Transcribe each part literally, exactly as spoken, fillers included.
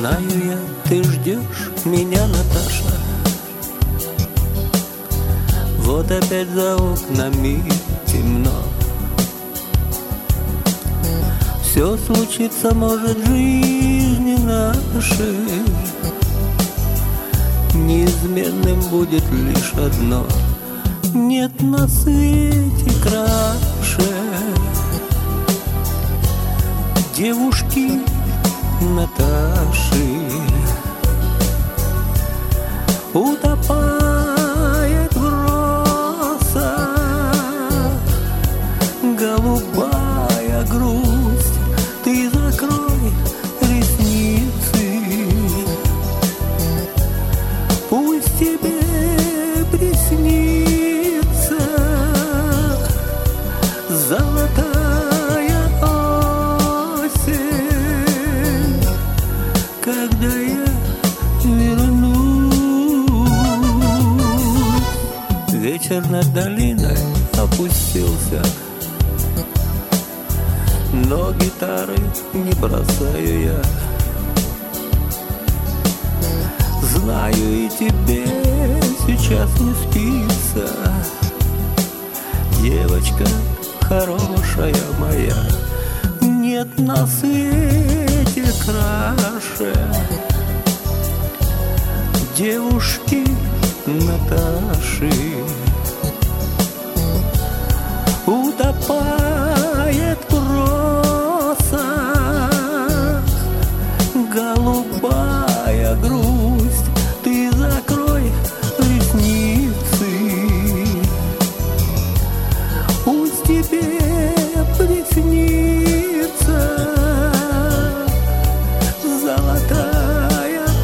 Знаю я, ты ждешь меня, Наташа. Вот опять за окнами темно. Все случится, может, в жизни нашей. Неизменным будет лишь одно: нет на свете краше девушки Наташи. Утопает в росах голубая грусть. Ты закрой ресницы, пусть тебе приснится золотая осень, когда я вернусь. Вечер над долиной опустился, но гитары не бросаю я. Знаю, и тебе сейчас не спится, девочка хорошая моя. Нет на свете краше девушки Наташи. Утопает в росах голубая грусть. Ты закрой ресницы, пусть тебе приснится золотая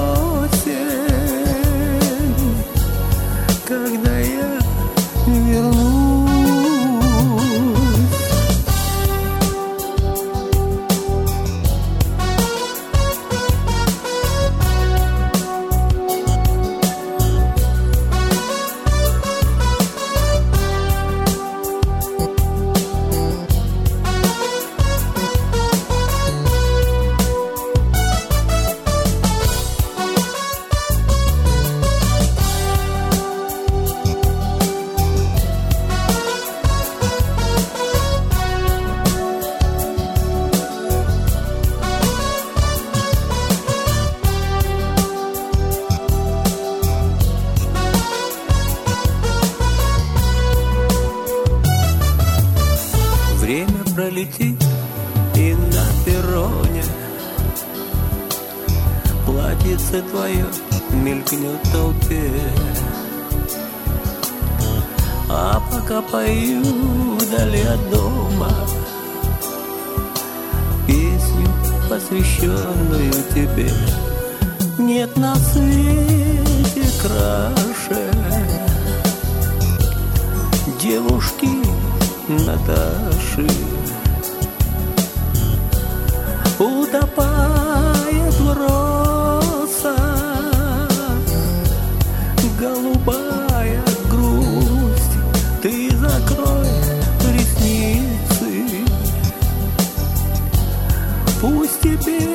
осень, когда я вернусь. Время пролетит, и на перроне платьице твое мелькнет в толпе. А пока пою вдали от дома песню, посвященную тебе. Нет на свете краше девушки Наташи. Утопает в росах голубая грусть. Ты закрой ресницы, пусть тебе